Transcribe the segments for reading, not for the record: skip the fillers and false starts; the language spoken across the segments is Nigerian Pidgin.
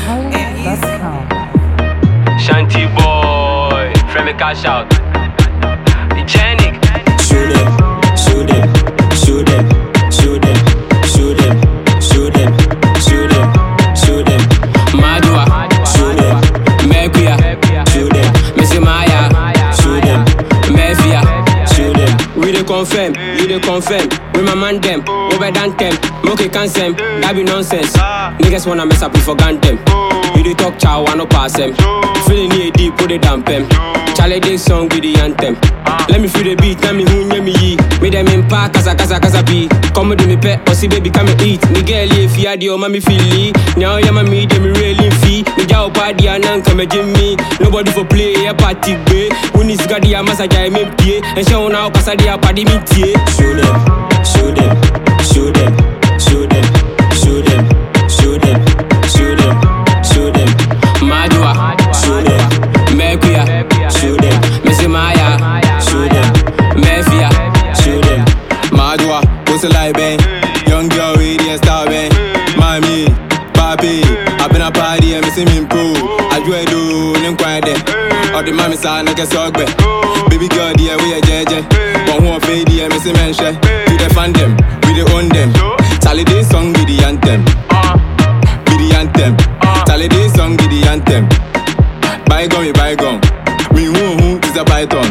Shanty boy, friend me cash out. The Genic. Shoot them, shoot them, shoot them, shoot them, shoot them, shoot them, shoot them, shoot them. Madua, Shoot them, Mercury, shoot them, Missy Maya, shoot them, Mafia. shoot them. We dey confirm, you dey confirm. We my man them, over than them. Monkey cancel, that be nonsense. Niggas wanna mess up, we forgot them. You dey talk chow, I no pass them. Feeling here deep, put it down them. Charlie this song with the anthem. Let me feel the beat, let me who me ye. Me them in park, casa be. Come do me pet, or see baby come and eat. Me girl if you had your mommy feel it. Now ya me them really fee. Me jaw party and nan come Jimmy. Nobody for play, a party bay. When is got the massa jay me pay. And show now cause the party me tie. Shoot them, shoot them, shoot them, shoot them, shoot them, shoot them, shoot them, shoot them. Madua, Shoot them, Mercury, shoot them, Missy Maya, shoot them, Mafia. shoot them. Madua, what's a lie, bang? Young girl, radiant star, bang. Mommy, papi, I been a party and missing me pro. I do, nem quiet there. All the mommy son, I guess, baby girl, dear, we a judge. But who are fade, dear, missing mention. We the fan them, we the own them. Tally this song with the anthem. With the anthem. Tally this song with the anthem. Bygone, bygone. Me who is a python.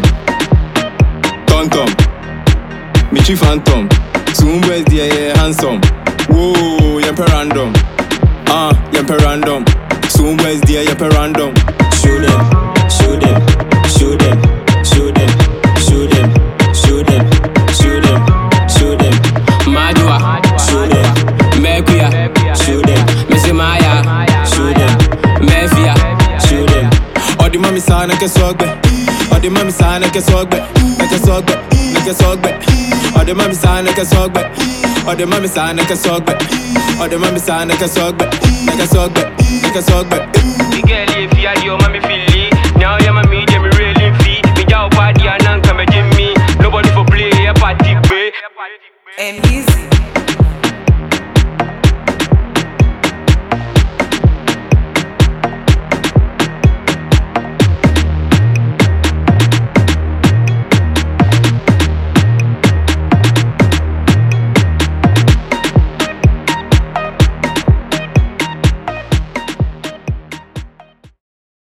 Tom. Me chief phantom. Soon boys dear, yeah, handsome. Whoa, yemper random. Yemper random. Soon boys dear, yemper random. Shoot them, shoot them, shoot them, shoot them, shoot them, shoot them, shoot them, shoot them. Madua, Shoot them, Mercury, shoot them, Missy Maya, shoot them, Mafia. shoot them. All the mommy son, I can swag back. All the mommy son, I can swag back. I can swag back. I can swag back. All the mommy son, I can swag back. All the mommy son, I can swag back. All the mommy son, I can swag back. I can swag back. I can swag back. The girl if you had your mommy feel it. Now ya me them really fee. Me jaw party and nan come Jimmy. Nobody for play, a party bay. And he's